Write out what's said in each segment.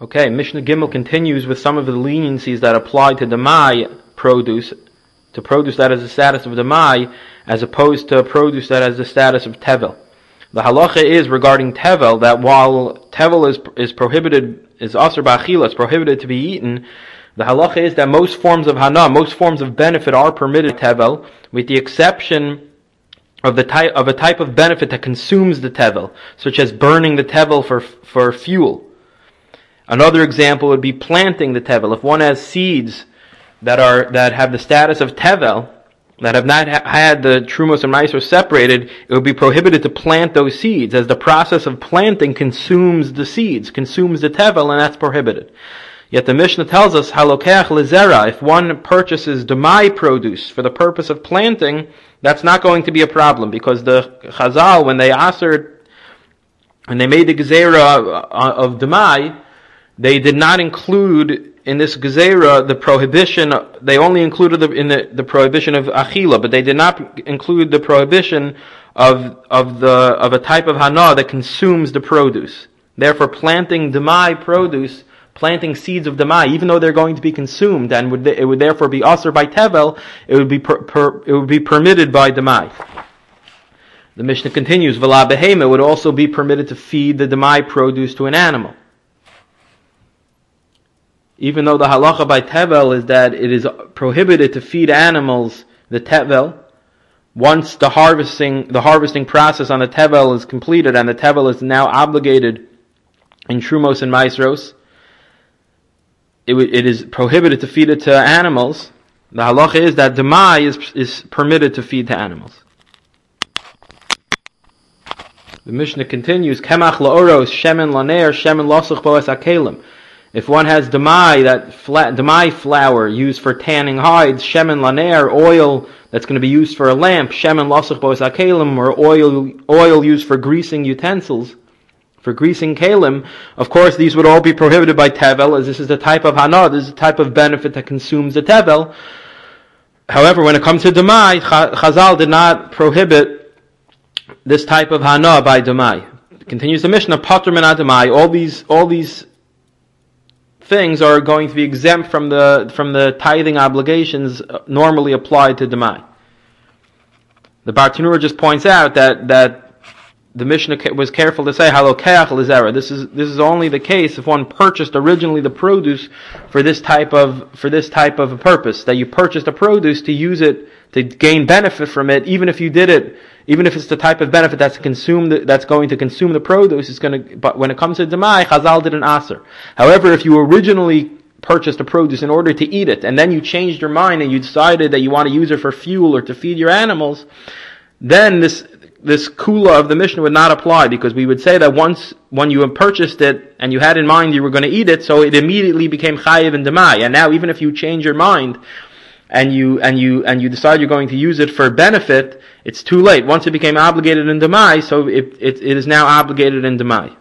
Okay, Mishnah Gimel continues with some of the leniencies that apply to Demai produce, to produce that has the status of Demai, as opposed to produce that has the status of Tevel. The halacha is regarding Tevel, that while Tevel is prohibited, is Asr Ba'achila, it's prohibited to be eaten, the halacha is that most forms of Hana, most forms of benefit are permitted Tevel, with the exception of a type of benefit that consumes the Tevel, such as burning the Tevel for fuel. Another example would be planting the Tevel. If one has seeds that have the status of Tevel, that have not had the Trumos and Maasros separated, it would be prohibited to plant those seeds, as the process of planting consumes the seeds, consumes the Tevel, and that's prohibited. Yet the Mishnah tells us, Halokeach lezera, if one purchases Demai produce for the purpose of planting, that's not going to be a problem, because the Chazal, when they made the Gezerah of Demai, they did not include in this Gezerah the prohibition. They only included the prohibition of Achila, but they did not include the prohibition of a type of Hana that consumes the produce. Therefore, planting Demai produce, planting seeds of Demai, even though they're going to be consumed, and it would therefore be Asr by Tevel, it would be permitted by Demai. The Mishnah continues, V'la behema would also be permitted to feed the Demai produce to an animal. Even though the halacha by Tevel is that it is prohibited to feed animals the Tevel, once the harvesting process on the Tevel is completed and the Tevel is now obligated in Trumos and Maasros, it is prohibited to feed it to animals. The halacha is that Demai is permitted to feed to animals. The Mishnah continues, Kemach la'oros, shemen laner, shemen losuch boas akelim. If one has Demai, Demai flour used for tanning hides, shemen laner, oil that's going to be used for a lamp, shemen losuch boas akelim, or oil used for greasing utensils, for greasing kalim, of course these would all be prohibited by Tevel, as this is the type of Hana, this is the type of benefit that consumes the Tevel. However, when it comes to Demai, Chazal did not prohibit this type of Hana by Demai. Continues the Mishnah, Patur min Demai, all these things are going to be exempt from the tithing obligations normally applied to Demai. The Bartanura just points out that the Mishnah was careful to say Halokeach lezera. This is only the case if one purchased originally the produce for this type of a purpose. That you purchased the produce to use it to gain benefit from it, even if it's the type of benefit that's going to consume the produce, but when it comes to Demai, Chazal did an Aser. However, if you originally purchased the produce in order to eat it, and then you changed your mind and you decided that you want to use it for fuel or to feed your animals, then this kula of the Mishnah would not apply, because we would say that when you have purchased it and you had in mind you were going to eat it, so it immediately became chayiv in Demai. And now even if you change your mind and you decide you're going to use it for benefit, it's too late. Once it became obligated in Demai, so it is now obligated in Demai.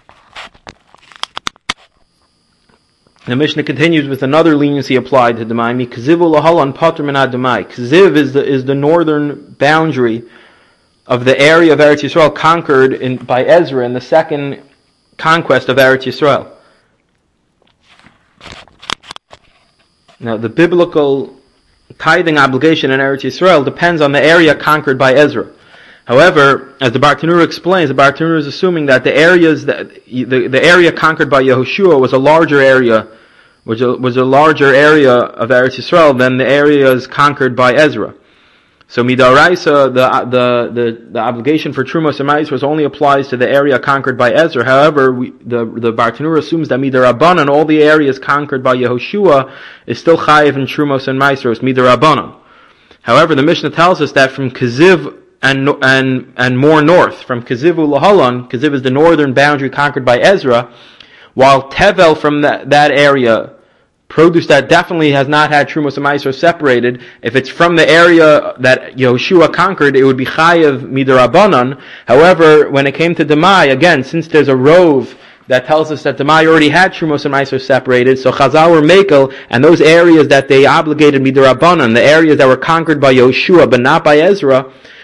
The Mishnah continues with another leniency applied to Demai. Kzivu lahalan patur min Demai. Kziv is the northern boundary of the area of Eretz Yisrael conquered by Ezra in the second conquest of Eretz Yisrael. Now, the biblical tithing obligation in Eretz Yisrael depends on the area conquered by Ezra. However, as the Bartanura explains, the Bartanura is assuming that the area conquered by Yehoshua was a larger area of Eretz Yisrael than the areas conquered by Ezra. So midaraisa, the obligation for Trumos and Maasros only applies to the area conquered by Ezra. However, the Bartanura assumes that midarabanan, all the areas conquered by Yehoshua, is still chayiv in Trumos and Maasros, midarabanan. However, the Mishnah tells us that from Keziv and more north, from Kezivu lahalan, Keziv is the northern boundary conquered by Ezra, while Tevel from that area, produce that definitely has not had Trumos and Maasros separated, if it's from the area that Yehoshua conquered, it would be chayiv midarabanan. However, when it came to Demai, again, since there's a rove that tells us that Demai already had Trumos and Maasros separated, so Chazal were mekel, and those areas that they obligated midarabanan, the areas that were conquered by Yehoshua but not by Ezra,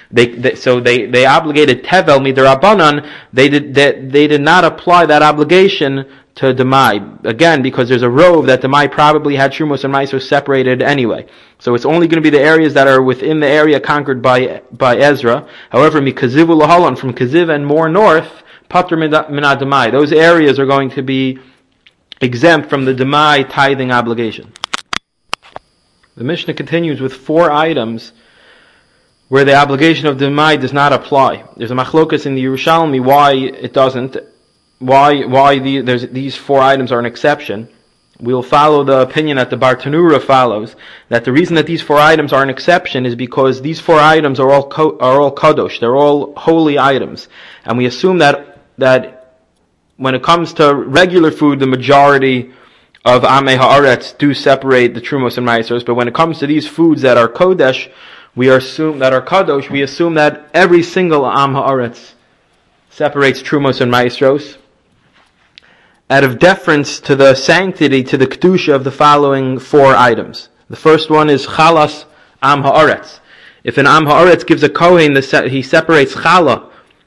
They obligated tevel midirabanan. They did not apply that obligation to demai, again because there's a rove that demai probably had trumos and maisos separated anyway. So it's only going to be the areas that are within the area conquered by Ezra. However, mikazivu lahalan, from Kaziv and more north, patr mina demai, those areas are going to be exempt from the demai tithing obligation. The Mishnah continues with 4 items where the obligation of demai does not apply. There's a machlokas in the Yerushalmi why it doesn't. Why these 4 items are an exception. We'll follow the opinion that the Bartanura follows, that the reason that these 4 items are an exception is because these 4 items are all kadosh, they're all holy items, and we assume that when it comes to regular food, the majority of Amei Haaretz do separate the Trumos and Maisos, but when it comes to these foods that are Kodesh, we assume that every single Am Haaretz separates Trumos and Maestros, out of deference to the sanctity, to the kedusha of the following 4 items. The first one is chalas am haaretz. If an am haaretz gives a kohen, he separates challah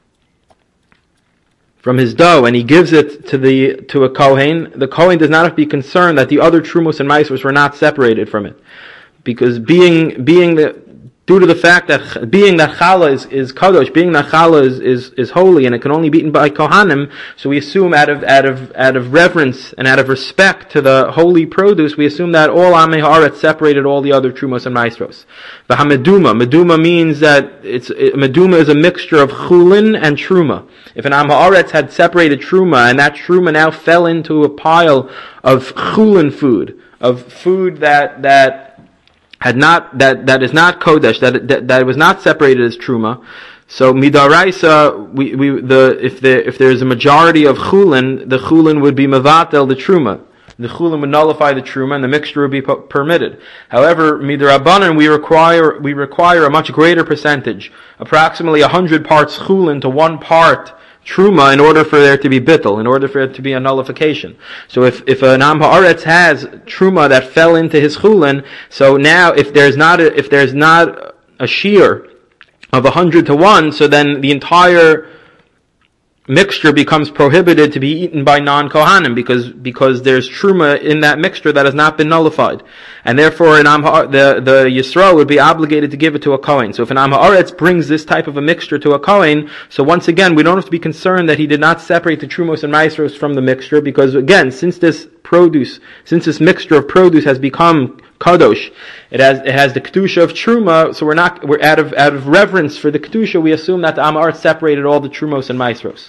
from his dough and he gives it to a kohen. The kohen does not have to be concerned that the other trumos and maasros were not separated from it, because due to the fact that being that challah is kadosh, being that challah is holy, and it can only be eaten by kohanim, so we assume out of reverence and out of respect to the holy produce, we assume that all Amei Haaretz separated all the other trumos and maestros. Meduma means that meduma is a mixture of chulin and truma. If an Am Haaretz had separated truma, and that truma now fell into a pile of chulin food, of food that is not kodesh, that was not separated as truma. So midaraisa, if there's a majority of chulin, the chulin would be mevatel the truma. The chulin would nullify the truma, and the mixture would be permitted. However, midarabanan, we require a much greater percentage, approximately 100 parts chulin to 1 part truma, in order for there to be bittul, in order for it to be a nullification. So if an Am Haaretz has truma that fell into his chulin, so now if there's not a shear of 100 to 1, so then the entire mixture becomes prohibited to be eaten by non-kohanim, because there's truma in that mixture that has not been nullified, and therefore the Yisrael would be obligated to give it to a kohen. So if an Am Haaretz brings this type of a mixture to a kohen, so once again we don't have to be concerned that he did not separate the trumos and maestros from the mixture, because again, since this mixture of produce has become kadosh, it has the kedusha of truma, so we're out of reverence for the kedusha, we assume that the Am Haaretz separated all the trumos and maestros.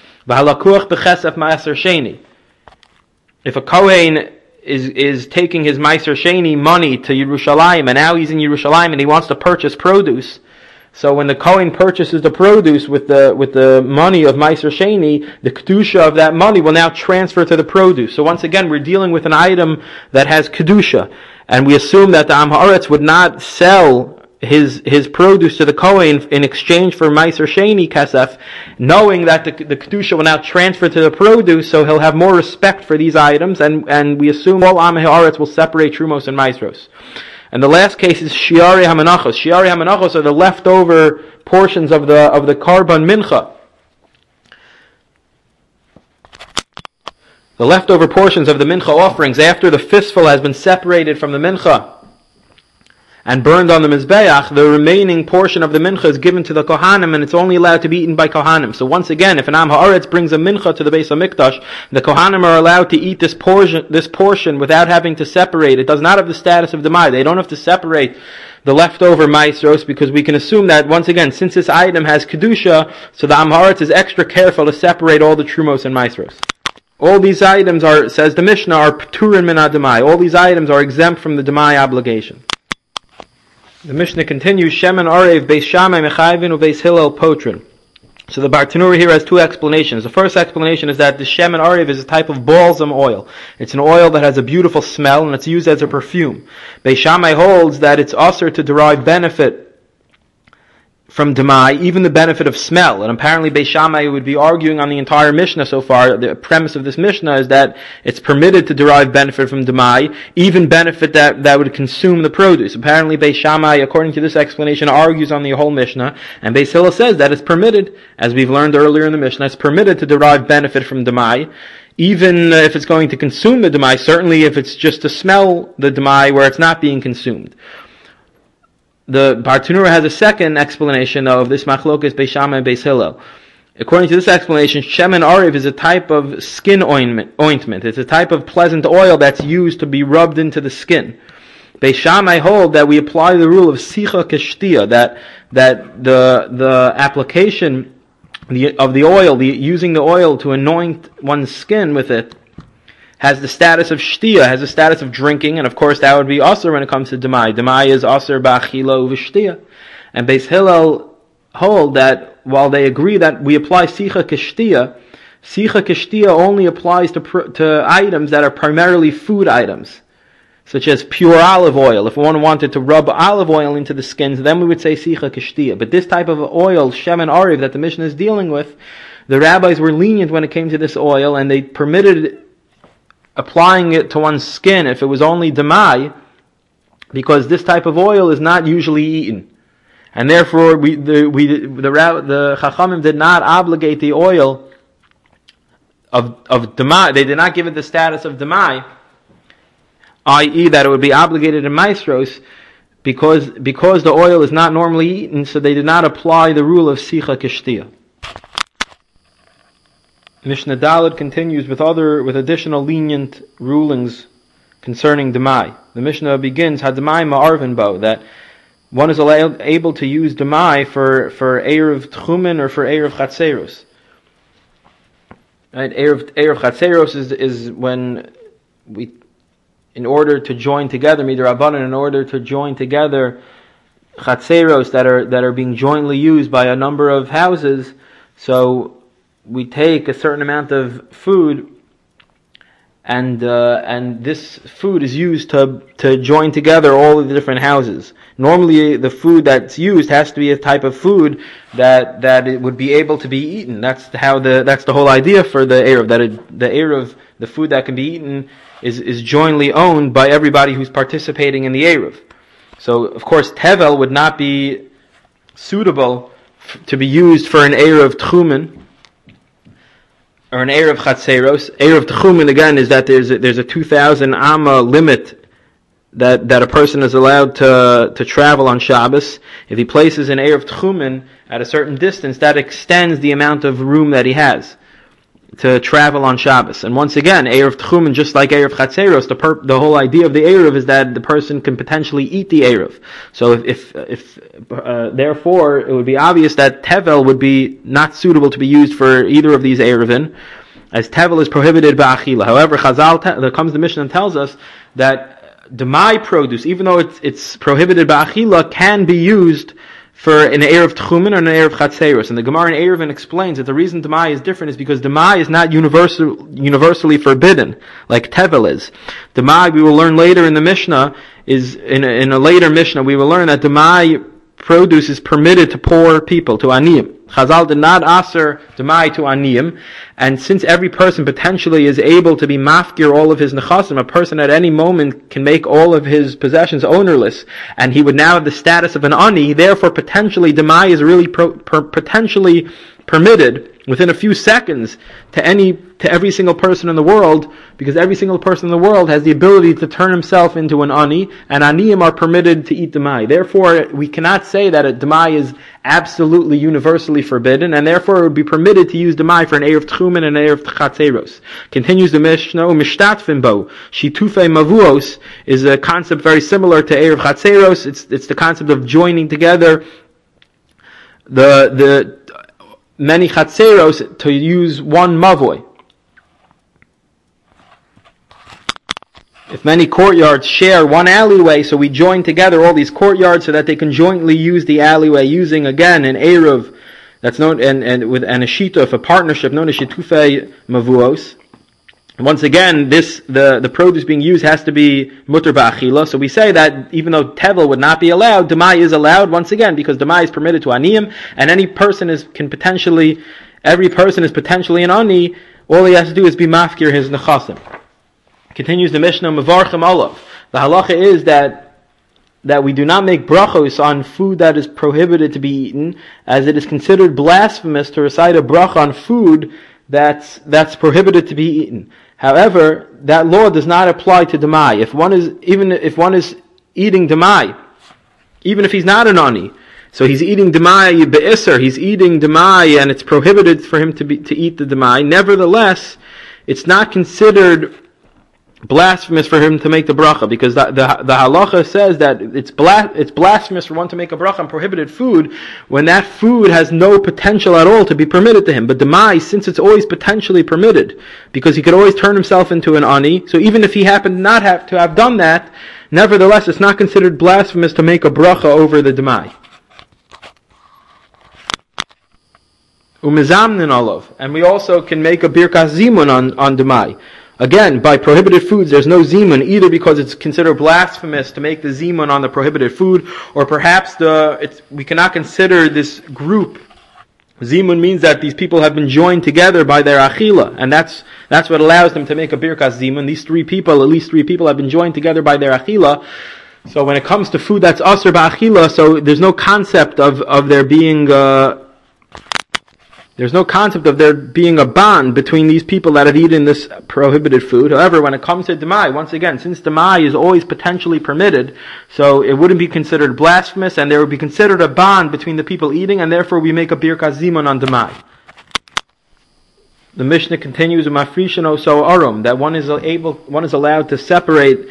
If a kohen is taking his Meiser Sheni money to Yerushalayim, and now he's in Yerushalayim and he wants to purchase produce, so when the kohen purchases the produce with the money of Meiser Sheni, the kedusha of that money will now transfer to the produce. So once again, we're dealing with an item that has kedusha, and we assume that the Am Haaretz would not sell his produce to the kohen in exchange for Meiser Sheni Kesef, knowing that the kedusha will now transfer to the produce, so he'll have more respect for these items, and we assume all Amei Haaretz will separate trumos and maestros. And the last case is shiari hamanachos. Shiari hamanachos are the leftover portions of the karban mincha. The leftover portions of the mincha offerings after the fistful has been separated from the mincha and burned on the mizbeach, the remaining portion of the mincha is given to the kohanim, and it's only allowed to be eaten by kohanim. So once again, if an Am Haaretz brings a mincha to the Beis HaMikdash, the kohanim are allowed to eat this portion without having to separate. It does not have the status of demai. They don't have to separate the leftover maestros, because we can assume that, once again, since this item has kedusha, so the Am Haaretz is extra careful to separate all the trumos and maestros. All these items are, says the Mishnah, are pturin min demai. All these items are exempt from the demai obligation. The Mishnah continues, Shemen Arev Beis Shammai Mechayvin Ubeis Hillel Potrin. So the Bartanura here has 2 explanations. The first explanation is that the Shemen Arev is a type of balsam oil. It's an oil that has a beautiful smell, and it's used as a perfume. Beis Shammai holds that it's usher to derive benefit from Demai, even the benefit of smell. And apparently Beis Shammai would be arguing on the entire Mishnah so far. The premise of this Mishnah is that it's permitted to derive benefit from Demai, even benefit that would consume the produce. Apparently Beis Shammai, according to this explanation, argues on the whole Mishnah, and Beis Hillel says that it's permitted, as we've learned earlier in the Mishnah, it's permitted to derive benefit from Demai, even if it's going to consume the Demai, certainly if it's just to smell the Demai where it's not being consumed. The Bartanura has a second explanation of this machlokas Beis Shammai and Beis Hillel. According to this explanation, shemen ariv is a type of skin ointment. It's a type of pleasant oil that's used to be rubbed into the skin. Beis Shammai hold that we apply the rule of sicha keshtia, that the application of the oil, using the oil to anoint one's skin with it, has the status of shtia, has the status of drinking, and of course that would be asur when it comes to demai. Demai is asur ba'achila u'v'shtia. And Beis Hillel hold that while they agree that we apply sicha keshtia only applies to items that are primarily food items, such as pure olive oil. If one wanted to rub olive oil into the skins, then we would say sicha keshtia. But this type of oil, shemen ariv, that the Mishnah is dealing with, the rabbis were lenient when it came to this oil, and they permitted applying it to one's skin if it was only demai, because this type of oil is not usually eaten, and therefore the Chachamim did not obligate the oil of demai. They did not give it the status of demai, i.e., that it would be obligated in maestros, because the oil is not normally eaten. So they did not apply the rule of sicha keshtia. Mishnah Daled continues with additional lenient rulings concerning demai. The Mishnah begins hademai ma'arvin bo, that one is able to use demai for erev tchumen or for erev chatzeros. Right, erev chatzeros is when we, in order to join together midrabanan, in order to join together chatzeros that are being jointly used by a number of houses, so we take a certain amount of food, and this food is used to join together all of the different houses. Normally, the food that's used has to be a type of food that it would be able to be eaten. That's the whole idea for the erev, the erev, the food that can be eaten, is jointly owned by everybody who's participating in the erev. So, of course, tevel would not be suitable to be used for an erev tchumen or an erev chatzeros. Erev tchumen, again, is that there's a 2,000 amma limit that a person is allowed to travel on Shabbos. If he places an erev tchumen at a certain distance, that extends the amount of room that he has to travel on Shabbos. And once again, erev tchumen, just like erev chatzeros, the whole idea of the erev is that the person can potentially eat the erev. So if therefore, it would be obvious that tevel would be not suitable to be used for either of these erevin, as tevel is prohibited by achila. However, Chazal there comes the Mishnah and tells us that demai produce, even though it's prohibited by achila, can be used for an erev tchumen or an erev chatzeros. And the Gemara in Erevin explains that the reason demai is different is because demai is not universally forbidden like tevel is. Demai, we will learn later in the Mishnah, is in a later Mishnah we will learn that demai produce is permitted to poor people, to aniyim. Chazal did not aser demai to aniyim, and since every person potentially is able to be mafkir all of his nechasim, a person at any moment can make all of his possessions ownerless, and he would now have the status of an ani. Therefore, potentially demai is really potentially permitted within a few seconds to every single person in the world, because every single person in the world has the ability to turn himself into an ani, and aniyim are permitted to eat demai. Therefore, we cannot say that a demai is absolutely universally forbidden, and therefore it would be permitted to use demai for an erev tchumen and an erev chatzeros. Continues the Mishnah, mishtatfin bo, shitufei mavuos is a concept very similar to erev chatzeros. It's the concept of joining together the many chatzeros to use one mavoi. If many courtyards share one alleyway, so we join together all these courtyards so that they can jointly use the alleyway, using again an erev that's known and a shita of a partnership known as shitufei mavuos. Once again, the produce being used has to be mutter ba'achila. So we say that even though tevel would not be allowed, demai is allowed once again because demai is permitted to aniyim, and every person is potentially an ani. All he has to do is be mafkir his nechasim. Continues the Mishnah, mevarchim olav. The halacha is that we do not make brachos on food that is prohibited to be eaten, as it is considered blasphemous to recite a bracha on food that's prohibited to be eaten. However, that law does not apply to demai. If one is eating demai, even if he's not an ani, so he's eating demai be'isser, he's eating demai, and it's prohibited for him to eat the demai. Nevertheless, it's not considered blasphemous for him to make the bracha, because the halacha says that it's blasphemous for one to make a bracha on prohibited food when that food has no potential at all to be permitted to him. But demai, since it's always potentially permitted, because he could always turn himself into an ani, so even if he happened not to have done that, nevertheless it's not considered blasphemous to make a bracha over the demai. Umizamnin olav, and we also can make a birkas zimun on demai. Again, by prohibited foods, there's no zimun, either because it's considered blasphemous to make the zimun on the prohibited food, or perhaps we cannot consider this group. Zimun means that these people have been joined together by their achila, and that's what allows them to make a birkas zimun. At least three people have been joined together by their achila. So when it comes to food that's asr ba'achila, so there's no concept of there being a bond between these people that have eaten this prohibited food. However, when it comes to demai, once again, since demai is always potentially permitted, so it wouldn't be considered blasphemous, and there would be considered a bond between the people eating, and therefore we make a birkas zimun on demai. The Mishnah continues with mafrishin oso arum, that one is allowed to separate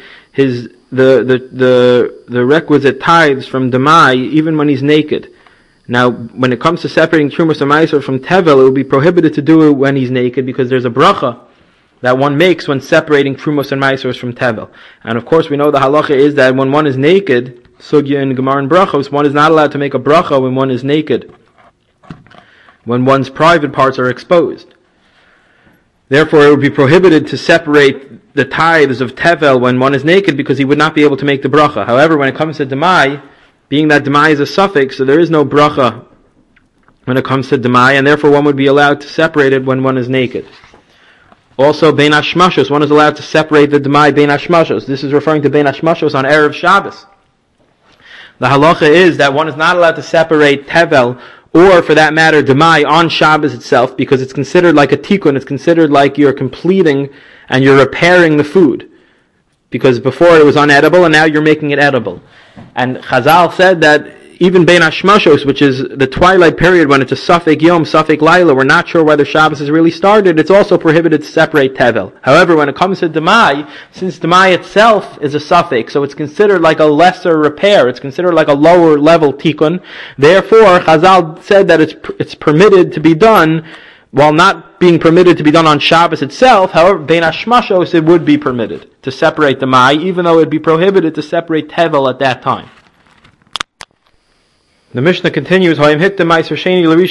the requisite tithes from demai even when he's naked. Now, when it comes to separating Trumas and Meiser from Tevel, it would be prohibited to do it when he's naked, because there's a bracha that one makes when separating Trumas and Meiser from Tevel. And of course, we know the halacha is that when one is naked, Sugya and Gemara and Brachos, one is not allowed to make a bracha when one is naked, when one's private parts are exposed. Therefore, it would be prohibited to separate the tithes of Tevel when one is naked, because he would not be able to make the bracha. However, when it comes to Demai, being that demai is a suffix, so there is no bracha when it comes to demai, and therefore one would be allowed to separate it when one is naked. Also, bein hashmashos, one is allowed to separate the demai bein hashmashos. This is referring to bein hashmashos on Erev Shabbos. The halacha is that one is not allowed to separate tevel, or for that matter, demai on Shabbos itself, because it's considered like a tikkun, it's considered like you're completing and you're repairing the food. Because before it was unedible, and now you're making it edible. And Chazal said that even Bein Hashmashos, which is the twilight period when it's a Safek Yom, Safek Laila, we're not sure whether Shabbos has really started, it's also prohibited to separate Tevel. However, when it comes to Demai, since Demai itself is a Safek, so it's considered like a lesser repair, it's considered like a lower level Tikkun, therefore Chazal said that it's permitted to be done, while not being permitted to be done on Shabbos itself. However, Bein Hashmashos, it would be permitted to separate the Mai, even though it would be prohibited to separate Tevel at that time. The Mishnah continues, when it comes to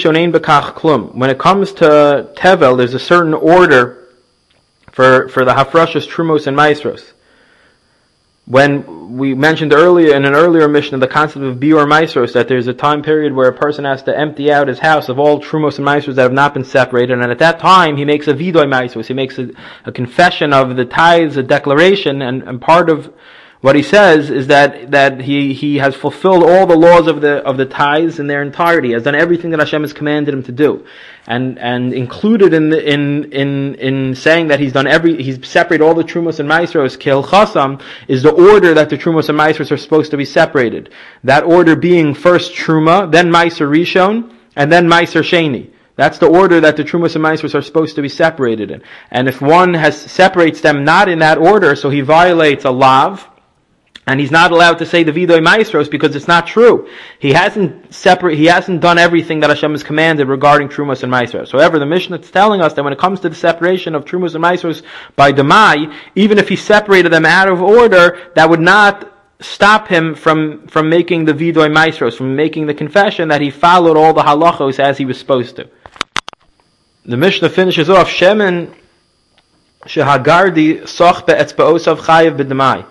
Tevel, there's a certain order for the Hafrashas, Trumos, and Maisros. When we mentioned earlier, in an earlier Mishnah, the concept of Biur Maisros, that there's a time period where a person has to empty out his house of all Trumos and Maisros that have not been separated, and at that time he makes a Vidoy Maisros, he makes a confession of the tithes, a declaration, and part of what he says is that he has fulfilled all the laws of the tithes in their entirety, has done everything that Hashem has commanded him to do, and included in saying that he's separated all the trumos and maisros kil chasam is the order that the trumos and maisros are supposed to be separated. That order being first truma, then maiser rishon, and then maiser sheni. That's the order that the trumos and maisros are supposed to be separated in. And if one separates them not in that order, so he violates a lav. And he's not allowed to say the Vidoy Maisros because it's not true. He hasn't done everything that Hashem has commanded regarding Trumos and Maisros. However, the Mishnah is telling us that when it comes to the separation of Trumos and Maisros by Demai, even if he separated them out of order, that would not stop him from making the Vidoy Maisros, from making the confession that he followed all the halachos as he was supposed to. The Mishnah finishes off, Shemen Shehagardi soch be'etzba'osav chayev b'damai.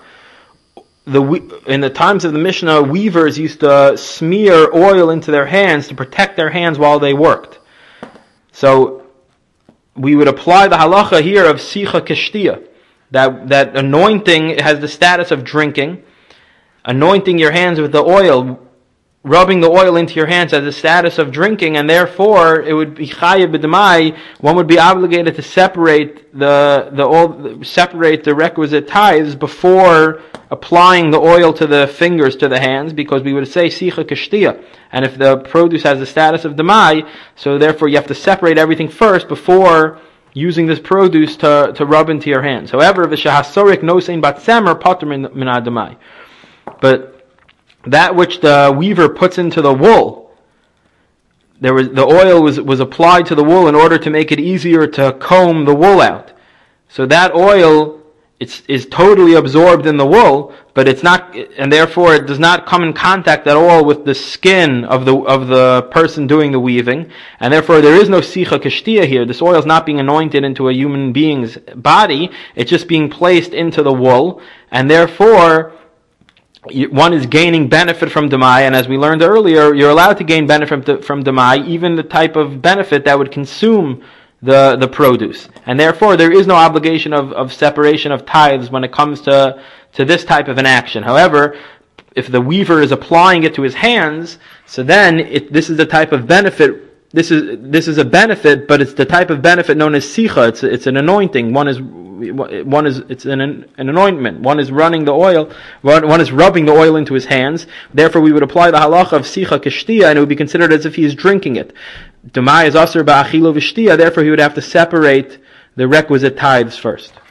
In the times of the Mishnah, weavers used to smear oil into their hands to protect their hands while they worked. So we would apply the halacha here of sicha keshtia, that anointing has the status of drinking. Anointing your hands with the oil, rubbing the oil into your hands has the status of drinking, and therefore it would be chayev b'damai. One would be obligated to separate the requisite tithes before applying the oil to the fingers, to the hands, because we would say sicha keshtia. And if the produce has the status of damai, so therefore you have to separate everything first before using this produce to rub into your hands. However, v'shahasorik nosein bat semer pater min damai. But that which the weaver puts into the wool, the oil was applied to the wool in order to make it easier to comb the wool out. So that oil is totally absorbed in the wool, but it's not, and therefore it does not come in contact at all with the skin of the person doing the weaving, and therefore there is no sicha keshtia here. This oil is not being anointed into a human being's body; it's just being placed into the wool, and therefore one is gaining benefit from damai, and as we learned earlier, you're allowed to gain benefit from damai, even the type of benefit that would consume the produce. And therefore there is no obligation of separation of tithes when it comes to this type of an action. However, if the weaver is applying it to his hands, so then this is the type of benefit. This is a benefit, but it's the type of benefit known as sicha. It's an anointing. It's an anointment. One is running the oil. One is rubbing the oil into his hands. Therefore, we would apply the halacha of sicha keshtia, and it would be considered as if he is drinking it. Damai is aser ba'achilo v'shtia. Therefore, he would have to separate the requisite tithes first.